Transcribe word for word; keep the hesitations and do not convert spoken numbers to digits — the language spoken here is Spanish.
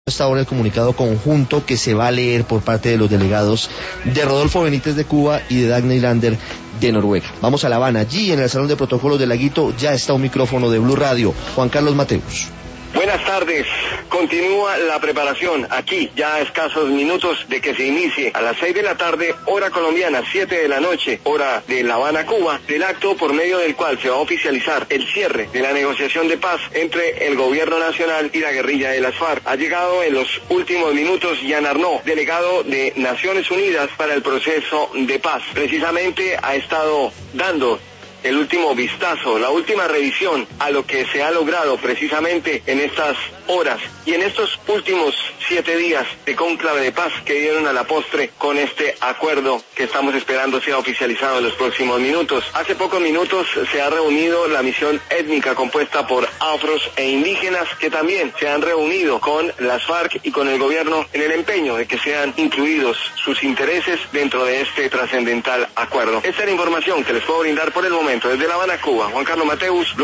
Hasta ahora el comunicado conjunto que se va a leer por parte de los delegados de Rodolfo Benítez de Cuba y de Dagny Lander de Noruega. Vamos a La Habana. Allí en el Salón de Protocolos de Laguito ya está un micrófono de Blue Radio. Juan Carlos Mateus. Buenas tardes. Continúa la preparación aquí, ya a escasos minutos de que se inicie a las seis de la tarde, hora colombiana, siete de la noche, hora de La Habana, Cuba, del acto por medio del cual se va a oficializar el cierre de la negociación de paz entre el gobierno nacional y la guerrilla de las FARC. Ha llegado en los últimos minutos Jean Arnaud, delegado de Naciones Unidas para el proceso de paz. Precisamente ha estado dando el último vistazo, la última revisión a lo que se ha logrado precisamente en estas horas y en estos últimos siete días de cónclave de paz que dieron a la postre con este acuerdo que estamos esperando sea oficializado en los próximos minutos. Hace pocos minutos se ha reunido la misión étnica compuesta por afros e indígenas que también se han reunido con las FARC y con el gobierno en el empeño de que sean incluidos sus intereses dentro de este trascendental acuerdo. Esta es la información que les puedo brindar por el momento desde La Habana, Cuba. Juan Carlos Mateus.